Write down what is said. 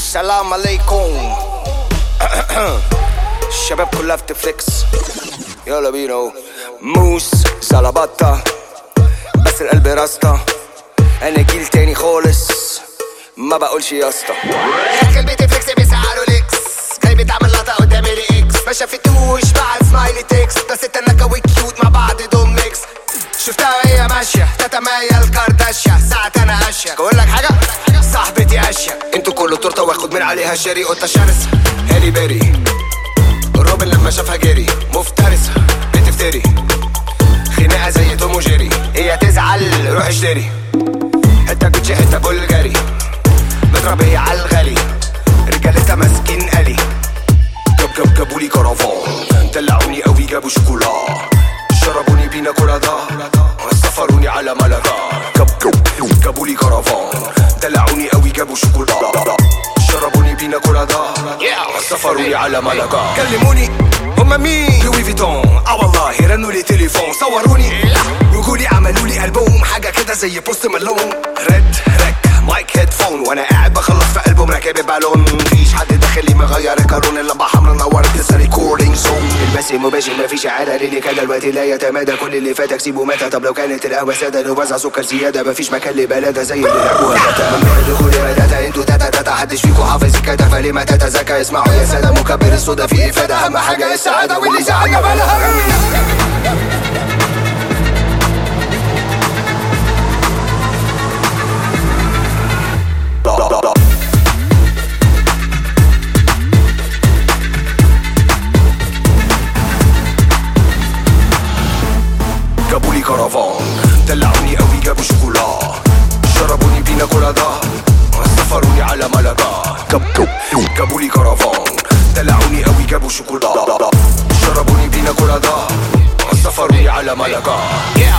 سلام عليكم. الشباب كلها بتفليكس، يلا بينا. موس زلبطة بس القلب راستا، انا جيل تاني خالص ما بقولش يا اسطى. قلبي تفليكس بيسعروا ليكس، جاي بتعمل لقطة قدام الاكس، ما شافتوش بعد سمايلي تكس، بس التنكة وكيوت مع بعض دوم ميكس. شفتها وهي ماشية تتميل كارداشيا، ساعة انا اشيك اقول لك حاجة صاحبتي اشيك. انتوا كله تورته واخد من عليها شاري، قطة شرسة هالي بيري، روبن لما شافها جري، مفترسة بتفتري، خناقة زي توم وجيري، هي تزعل روح اشتري، حتة جوتشي حتة بولجاري، متربية عالغالي، رجالتها ماسكين قلي. جابولي كرافان، دلعوني قوي جابوا شوكولا، شربوني بينا كولادا، سفروني على ملكا. جابولي كرافان، دلعوني قوي جابوا شوكولا، شربوني بينا كولادا، سفروني على ملكا. كلموني هما مين؟ لوي فيتون، والله رنوا لي تليفون، صوروني يقولي عملوا لي ألبوم، حاجة كده زي بوست مالون. ريد ريك مايك هيدفون، وانا قاعد بخلص في ألبوم راكب بالون، مفيش حد داخل لي مغير القانون، اللمبة حمرا نورت لسه ريكوردينج سون. البث مباشر مفيش إعادة للي كان دلوقتي لا يتمادى، كل اللي فاتك سيبه متى. طب لو كانت القهوة سادة نوزع سكر زيادة، مفيش مكان لبلادة زي اللي لعبوها تاتا. ممنوع الدخول يا تاتا، انتوا تاتا تاتا، حدش فيكوا حافظ الكاتا، فلما تتزكى اسمعوا يا سادة، مكبر الصودا فيه إفادة، أهم حاجة السعادة واللي زعلنا بلاها. جابولي كرافان، دلعوني قوي جابوا شوكولا، شربوني بينا كولادا، سفروني على ملكا. جابولي كرافان، دلعوني قوي جابوا شوكولا، شربوني بينا كولادا، سفروني على ملكا.